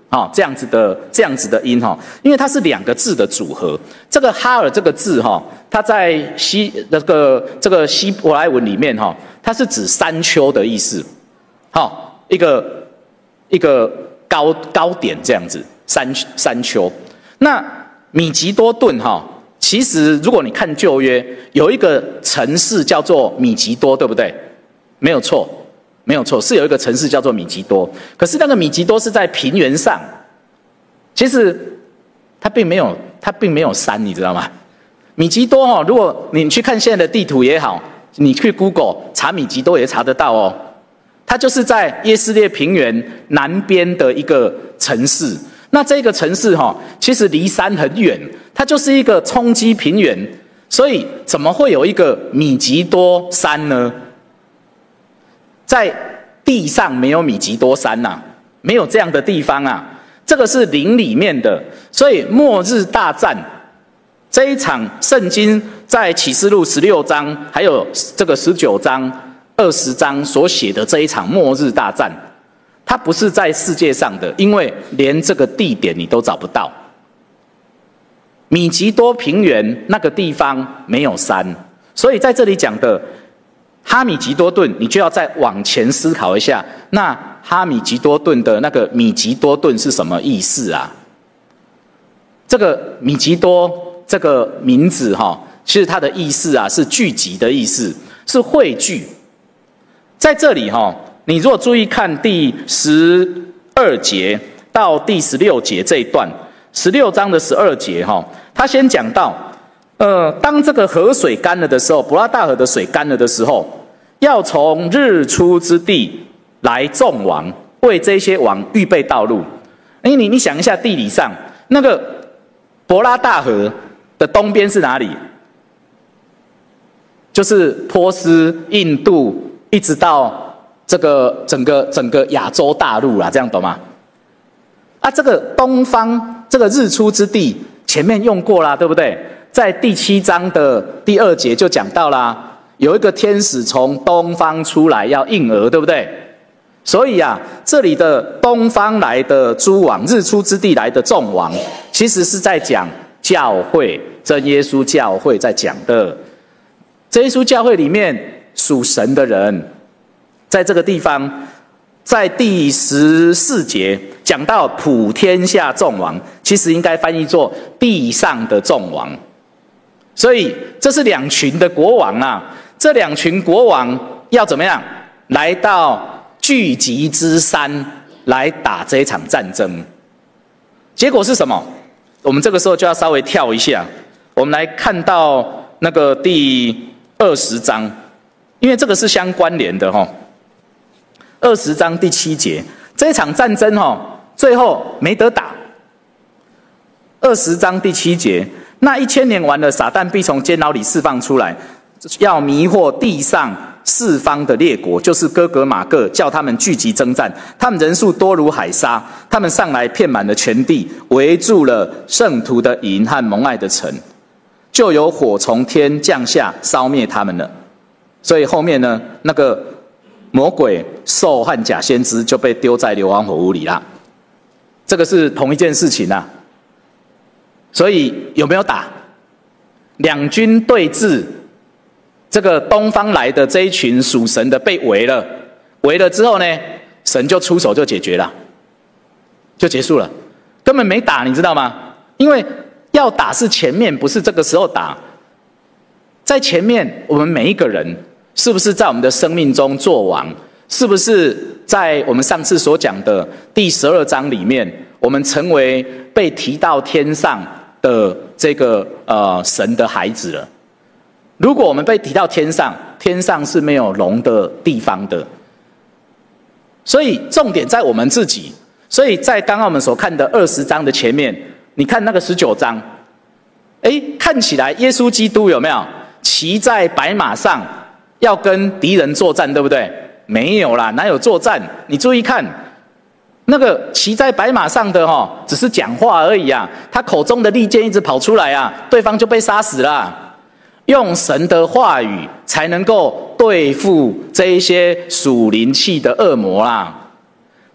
哦，这样子的这样子的音哈，因为它是两个字的组合。这个哈尔这个字哈，它在希那个这个希伯来文里面哈，它是指山丘的意思，好，一个一个高高点这样子，山山丘。那米吉多顿哈，其实如果你看旧约，有一个城市叫做米吉多，对不对？没有错。没有错，是有一个城市叫做米吉多，可是那个米吉多是在平原上，其实它并没有，它并没有山，你知道吗？米吉多哦，如果你去看现在的地图也好，你去 Google 查米吉多也查得到哦，它就是在耶斯列平原南边的一个城市。那这个城市哈、哦，其实离山很远，它就是一个冲积平原，所以怎么会有一个米吉多山呢？在地上没有米吉多山呐、啊，没有这样的地方啊，这个是灵里面的。所以末日大战这一场圣经在启示录十六章，还有这个十九章、二十章所写的这一场末日大战，它不是在世界上的，因为连这个地点你都找不到。米吉多平原那个地方没有山，所以在这里讲的哈米吉多顿，你就要再往前思考一下，那哈米吉多顿的那个米吉多顿是什么意思啊？这个米吉多这个名字哈，其实它的意思啊是聚集的意思，是汇聚。在这里哈，你如果注意看第十二节到第十六节这一段，十六章的十二节哈，他先讲到，呃，当这个河水干了的时候，伯拉大河的水干了的时候，要从日出之地来众王，为这些王预备道路。哎，你你想一下，地理上那个伯拉大河的东边是哪里？就是波斯、印度，一直到这个整个整个亚洲大陆啦，这样懂吗？啊，这个东方这个日出之地前面用过啦，对不对？在第七章的第二节就讲到啦。有一个天使从东方出来要应儿，对不对？所以啊，这里的东方来的诸王，日出之地来的众王，其实是在讲教会，真耶稣教会在讲的。真耶稣教会里面属神的人，在这个地方，在第十四节讲到普天下众王，其实应该翻译作地上的众王。所以这是两群的国王啊。这两群国王要怎么样来到聚集之山来打这一场战争？结果是什么？我们这个时候就要稍微跳一下，我们来看到那个第二十章，因为这个是相关联的哈。二十章第七节，这一场战争哈，最后没得打。二十章第七节，那一千年完了，撒旦必从监牢里释放出来。要迷惑地上四方的列国，就是哥格玛各，叫他们聚集征战。他们人数多如海沙，他们上来遍满了全地，围住了圣徒的营和蒙爱的城，就有火从天降下，烧灭他们了。所以后面呢，那个魔鬼、兽和假先知就被丢在硫磺火屋里啦。这个是同一件事情啊。所以有没有打？两军对峙。这个东方来的这一群属神的被围了，围了之后呢，神就出手就解决了，就结束了，根本没打，你知道吗？因为要打是前面，不是这个时候打。在前面，我们每一个人是不是在我们的生命中做王？是不是在我们上次所讲的第十二章里面，我们成为被提到天上的这个呃神的孩子了？如果我们被提到天上，天上是没有龙的地方的，所以重点在我们自己。所以在刚刚我们所看的二十章的前面，你看那个十九章，哎，看起来耶稣基督有没有骑在白马上要跟敌人作战，对不对？没有啦，哪有作战？你注意看，那个骑在白马上的哦，只是讲话而已啊，他口中的利剑一直跑出来啊，对方就被杀死了。用神的话语才能够对付这一些属灵气的恶魔啦。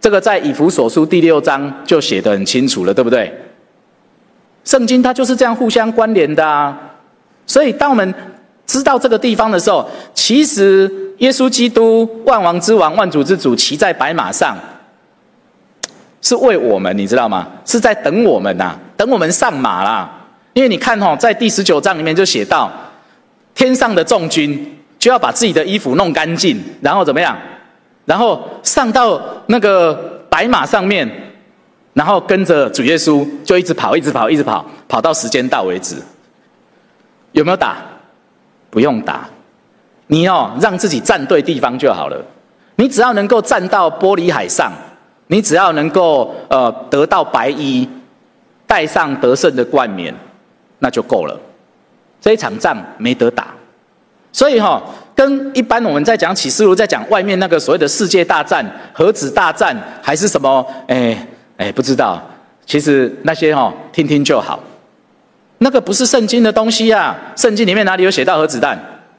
这个在以弗所书第六章就写得很清楚了，对不对？圣经它就是这样互相关联的啊。所以当我们知道这个地方的时候，其实耶稣基督万王之王、万主之主骑在白马上，是为我们，你知道吗？是在等我们啊，等我们上马啦。因为你看哦，在第十九章里面就写到，天上的众军就要把自己的衣服弄干净，然后怎么样？然后上到那个白马上面，然后跟着主耶稣就一直跑，一直跑，一直跑，跑到时间到为止。有没有打？不用打，你哦让自己站对地方就好了。你只要能够站到玻璃海上，你只要能够呃得到白衣，带上得胜的冠冕，那就够了。这一场仗没得打，所以哈、哦，跟一般我们在讲启示录，在讲外面那个所谓的世界大战、核子大战，还是什么，哎哎，不知道。其实那些哈、哦，听听就好。那个不是圣经的东西啊！圣经里面哪里有写到核子弹？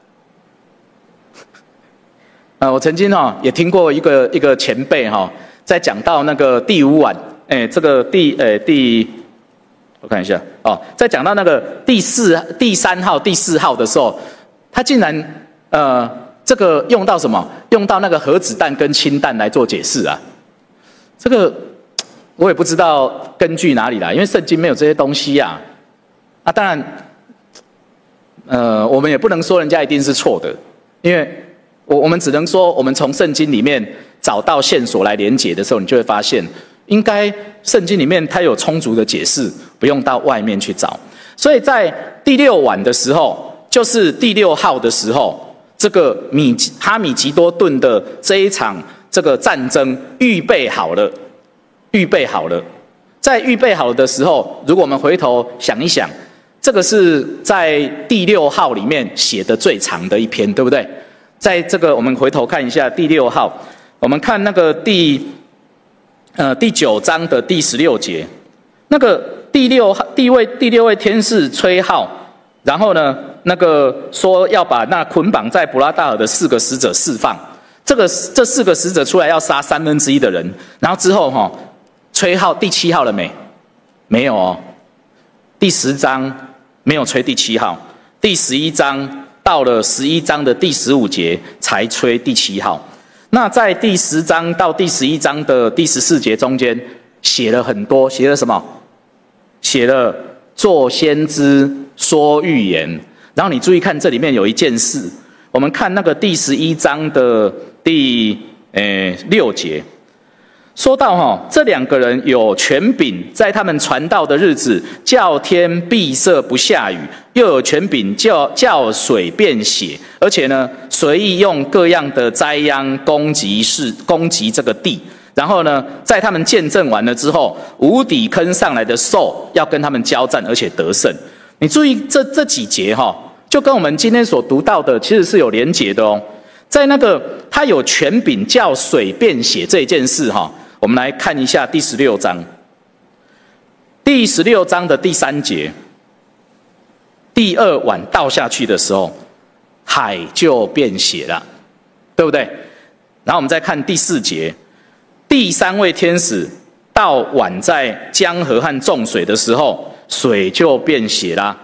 呃，我曾经哈、哦、也听过一个一个前辈哈、哦，在讲到那个第五晚，哎，这个第呃第，我看一下哦，在讲到那个第四第三号、第四号的时候，他竟然呃这个用到什么？用到那个核子弹跟氢弹来做解释啊！这个我也不知道根据哪里来，因为圣经没有这些东西啊。啊，当然，呃，我们也不能说人家一定是错的，因为我我们只能说，我们从圣经里面找到线索来连结的时候，你就会发现，应该圣经里面它有充足的解释，不用到外面去找。所以在第六晚的时候，就是第六号的时候，这个米哈米吉多顿的这一场这个战争预备好了，预备好了，在预备好的时候，如果我们回头想一想。这个是在第六号里面写的最长的一篇，对不对？在这个我们回头看一下第六号，我们看那个第呃第九章的第十六节，那个第六号第位第六位天使吹号，然后呢，那个说要把那捆绑在伯拉大河的四个使者释放，这个这四个使者出来要杀三分之一的人，然后之后哈、哦、吹号第七号了没？没有哦，第十章。没有吹第七号，第十一章到了十一章的第十五节才吹第七号。那在第十章到第十一章的第十四节中间写了很多，写了什么？写了做先知、说预言。然后你注意看这里面有一件事，我们看那个第十一章的第呃六节。说到哈，这两个人有权柄，在他们传道的日子，叫天闭塞不下雨；又有权柄叫叫水变血，而且呢，随意用各样的灾殃攻击是攻击这个地。然后呢，在他们见证完了之后，无底坑上来的兽要跟他们交战，而且得胜。你注意这这几节哈，就跟我们今天所读到的其实是有连结的哦。在那个他有权柄叫水变血这一件事哈。我们来看一下第十六章，第十六章的第三节，第二碗倒下去的时候，海就变血了，对不对？然后我们再看第四节，第三位天使倒碗在江河和众水的时候，水就变血啦。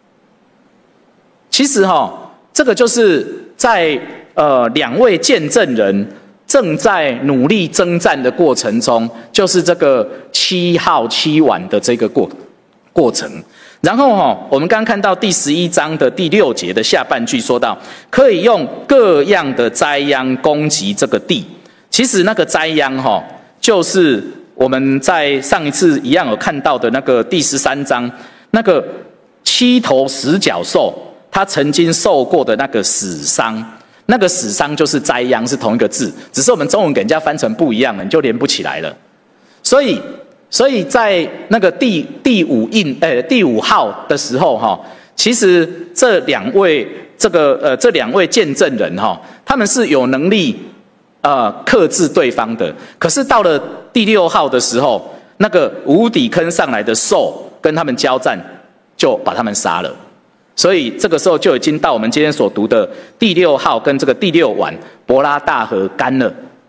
其实哈、哦，这个就是在呃两位见证人。正在努力征战的过程中，就是这个七号七碗的这个过过程。然后哈、哦，我们刚刚看到第十一章的第六节的下半句说到，可以用各样的灾殃攻击这个地。其实那个灾殃哈、哦，就是我们在上一次一样有看到的那个第十三章，那个七头十角兽，它曾经受过的那个死伤。那个死伤就是灾殃，是同一个字，只是我们中文给人家翻成不一样了，你就连不起来了。所以，所以在那个第第五印，呃，第五号的时候，哈，其实这两位这个呃这两位见证人，哈，他们是有能力呃克制对方的。可是到了第六号的时候，那个无底坑上来的兽跟他们交战，就把他们杀了。所以这个时候就已经到我们今天所读的第六号跟这个第六晚，伯拉大河干了，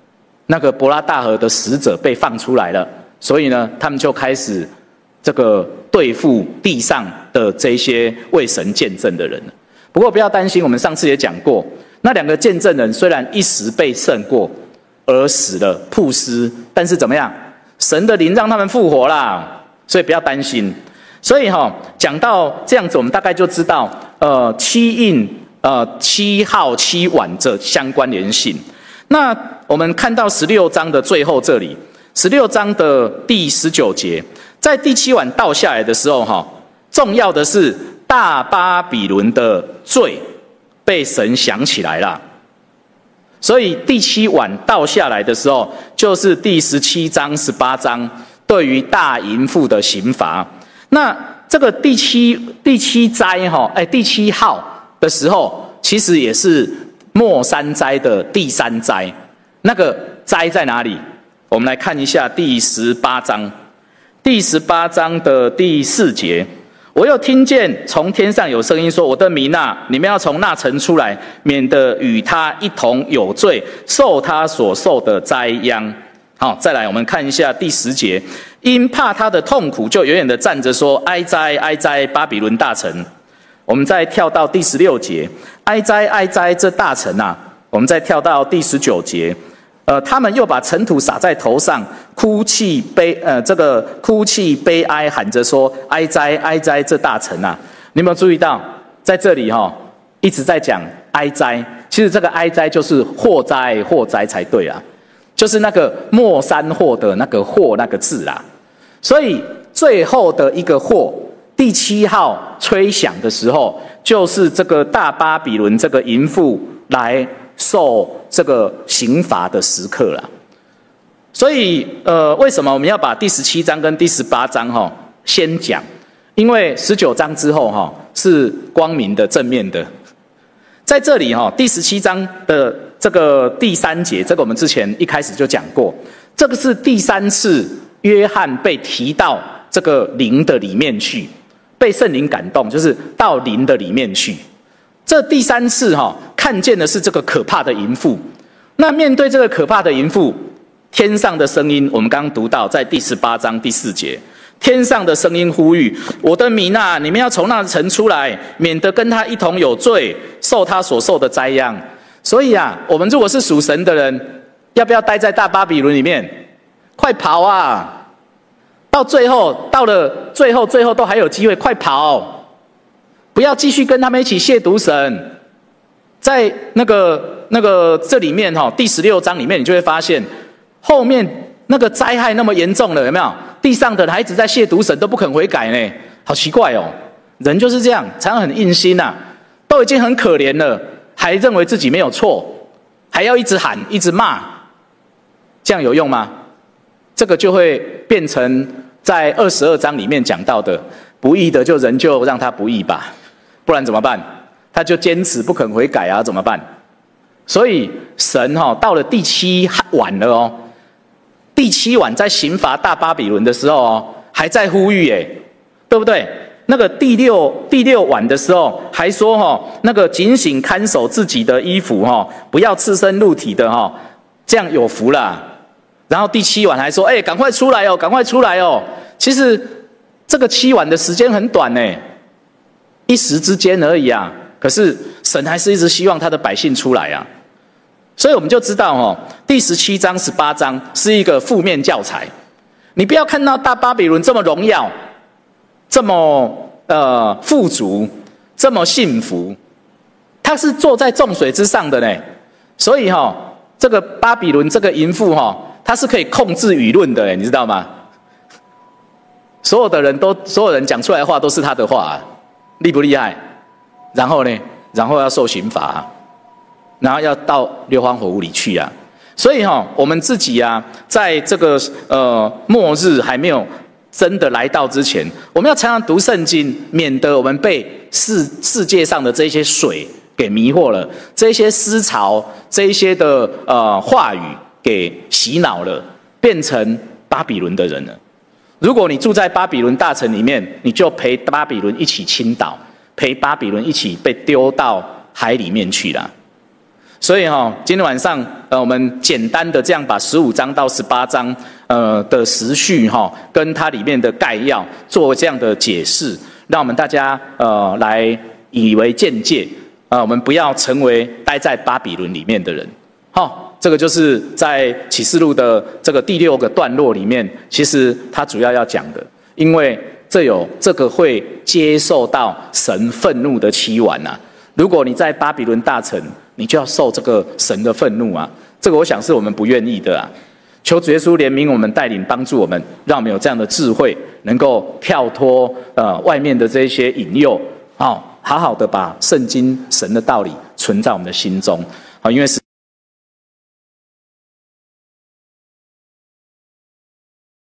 那个伯拉大河的使者被放出来了，所以呢，他们就开始这个对付地上的这些为神见证的人了。不过不要担心，我们上次也讲过，那两个见证人虽然一时被胜过而死了曝尸，但是怎么样？神的灵让他们复活啦，所以不要担心。所以哈、哦，讲到这样子，我们大概就知道，呃，七印、呃七号、七碗这相关联性。那我们看到十六章的最后这里，十六章的第十九节，在第七碗倒下来的时候，哈，重要的是大巴比伦的罪被神想起来了。所以第七碗倒下来的时候，就是第十七章、十八章对于大淫妇的刑罚。那这个第七第七灾哈，哎，第七号的时候，其实也是末三灾的第三灾。那个灾在哪里？我们来看一下第十八章，第十八章的第四节。我又听见从天上有声音说：“我的民啊，你们要从那城出来，免得与他一同有罪，受他所受的灾殃。”好，再来我们看一下第十节，因怕他的痛苦，就远远的站着说：“哀哉，哀哉，巴比伦大城！”我们再跳到第十六节，哀哉，哀哉，这大城啊！我们再跳到第十九节，呃，他们又把尘土撒在头上，哭泣悲呃，这个哭泣悲哀，喊着说：“哀哉，哀哉，这大城啊！”你有没有注意到，在这里哈、哦，一直在讲哀哉？其实这个哀哉就是祸哉，祸哉才对啊。就是那个末三祸的那个祸那个字啦，所以最后的一个祸，第七号吹响的时候，就是这个大巴比伦这个淫妇来受这个刑罚的时刻啦。所以呃，为什么我们要把第十七章跟第十八章哈、哦、先讲？因为十九章之后哈、哦、是光明的正面的，在这里哈、哦、第十七章的这个第三节，这个我们之前一开始就讲过，这个是第三次约翰被提到这个灵的里面去，被圣灵感动，就是到灵的里面去。这第三次哈、哦，看见的是这个可怕的淫妇。那面对这个可怕的淫妇，天上的声音，我们刚刚读到在第十八章第四节，天上的声音呼吁：“我的民啊，你们要从那城出来，免得跟他一同有罪，受他所受的灾殃。”所以啊，我们如果是属神的人，要不要待在大巴比伦里面？快跑啊！到最后，到了最后，最后都还有机会，快跑！不要继续跟他们一起亵渎神。在那个那个这里面哈、哦，第十六章里面，你就会发现后面那个灾害那么严重了，有没有？地上的孩子在亵渎神都不肯悔改呢，好奇怪哦！人就是这样，常常很硬心呐、啊，都已经很可怜了。还认为自己没有错，还要一直喊一直骂，这样有用吗？这个就会变成在二十二章里面讲到的，不义的就人就让他不义吧，不然怎么办？他就坚持不肯悔改啊，怎么办？所以神哈、哦、到了第七晚了哦，第七晚在刑罚大巴比伦的时候哦，还在呼吁耶，对不对？那个第六第六晚的时候，还说哈、哦，那个警醒看守自己的衣服哈、哦，不要赤身露体的哈、哦，这样有福啦。然后第七晚还说，哎，赶快出来哦，赶快出来哦。其实这个七晚的时间很短呢，一时之间而已啊。可是神还是一直希望他的百姓出来啊。所以我们就知道哦，第十七章、十八章是一个负面教材。你不要看到大巴比伦这么荣耀。这么呃富足，这么幸福，他是坐在众水之上的呢。所以哈、哦，这个巴比伦这个淫妇哈、哦，他是可以控制舆论的，你知道吗？所有的人都，所有人讲出来的话都是他的话，厉不厉害？然后呢，然后要受刑罚，然后要到硫磺火湖里去啊。所以哈、哦，我们自己啊，在这个呃末日还没有真的来到之前，我们要常常读圣经，免得我们被世世界上的这些水给迷惑了，这些思潮，这一些的呃话语给洗脑了，变成巴比伦的人了。如果你住在巴比伦大城里面，你就陪巴比伦一起倾倒，陪巴比伦一起被丢到海里面去了。所以哈、哦，今天晚上呃，我们简单的这样把十五章到十八章呃的时序哈、哦，跟它里面的概要做这样的解释，让我们大家呃来以为鉴戒啊、呃，我们不要成为待在巴比伦里面的人。好、哦，这个就是在启示录的这个第六个段落里面，其实它主要要讲的，因为这有这个会接受到神愤怒的期晚啊。如果你在巴比伦大城，你就要受这个神的愤怒啊！这个我想是我们不愿意的啊。求主耶稣怜悯我们，带领帮助我们，让我们有这样的智慧，能够跳脱呃外面的这些引诱，好、哦，好好的把圣经神的道理存在我们的心中啊，因为是。